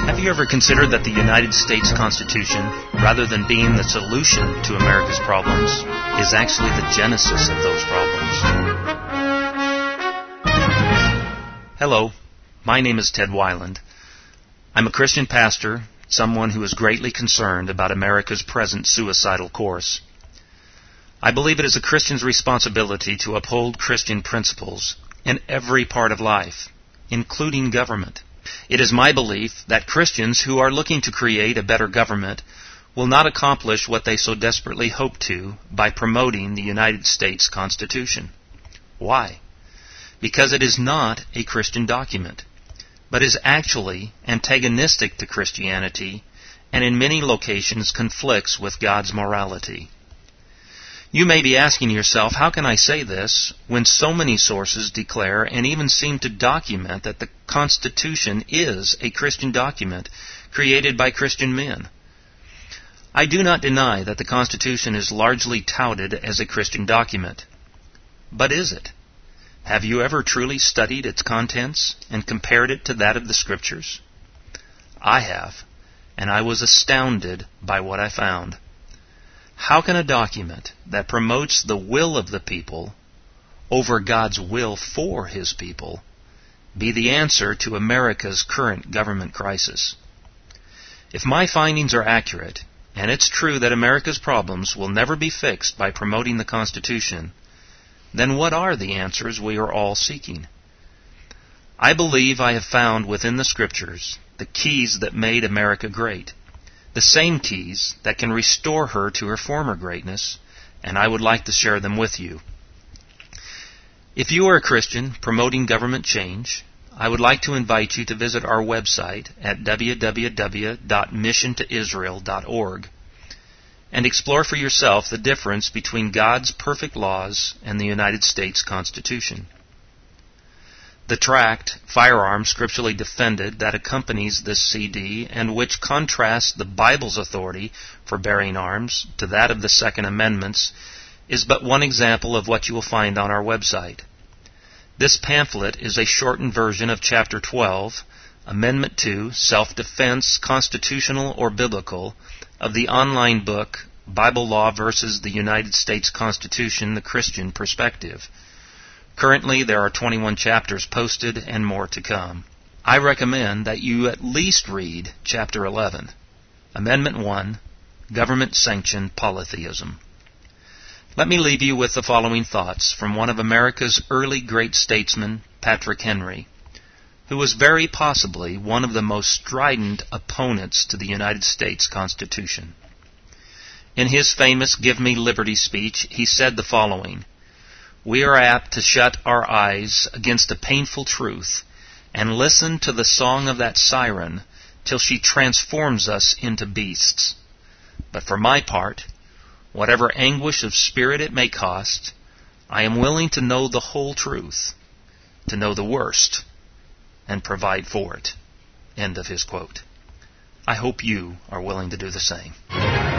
Have you ever considered that the United States Constitution, rather than being the solution to America's problems, is actually the genesis of those problems? Hello, my name is Ted Weiland. I'm a Christian pastor, someone who is greatly concerned about America's present suicidal course. I believe it is a Christian's responsibility to uphold Christian principles in every part of life, including government. It is my belief that Christians who are looking to create a better government will not accomplish what they so desperately hope to by promoting the United States Constitution. Why? Because it is not a Christian document, but is actually antagonistic to Christianity and in many locations conflicts with God's morality. You may be asking yourself, how can I say this when so many sources declare and even seem to document that the Constitution is a Christian document created by Christian men? I do not deny that the Constitution is largely touted as a Christian document. But is it? Have you ever truly studied its contents and compared it to that of the Scriptures? I have, and I was astounded by what I found. How can a document that promotes the will of the people over God's will for His people be the answer to America's current government crisis? If my findings are accurate, and it's true that America's problems will never be fixed by promoting the Constitution, then what are the answers we are all seeking? I believe I have found within the Scriptures the keys that made America great, the same keys that can restore her to her former greatness, and I would like to share them with you. If you are a Christian promoting government change, I would like to invite you to visit our website at www.missiontoisrael.org and explore for yourself the difference between God's perfect laws and the United States Constitution. The tract, Firearms Scripturally Defended, that accompanies this CD and which contrasts the Bible's authority for bearing arms to that of the Second Amendments, is but one example of what you will find on our website. This pamphlet is a shortened version of Chapter 12, Amendment 2, Self-Defense, Constitutional or Biblical, of the online book, Bible Law versus the United States Constitution, The Christian Perspective. Currently, there are 21 chapters posted and more to come. I recommend that you at least read Chapter 11, Amendment 1, Government-Sanctioned Polytheism. Let me leave you with the following thoughts from one of America's early great statesmen, Patrick Henry, who was very possibly one of the most strident opponents to the United States Constitution. In his famous Give Me Liberty speech, he said the following: "We are apt to shut our eyes against a painful truth and listen to the song of that siren till she transforms us into beasts. But for my part, whatever anguish of spirit it may cost, I am willing to know the whole truth, to know the worst, and provide for it." End of his quote. I hope you are willing to do the same.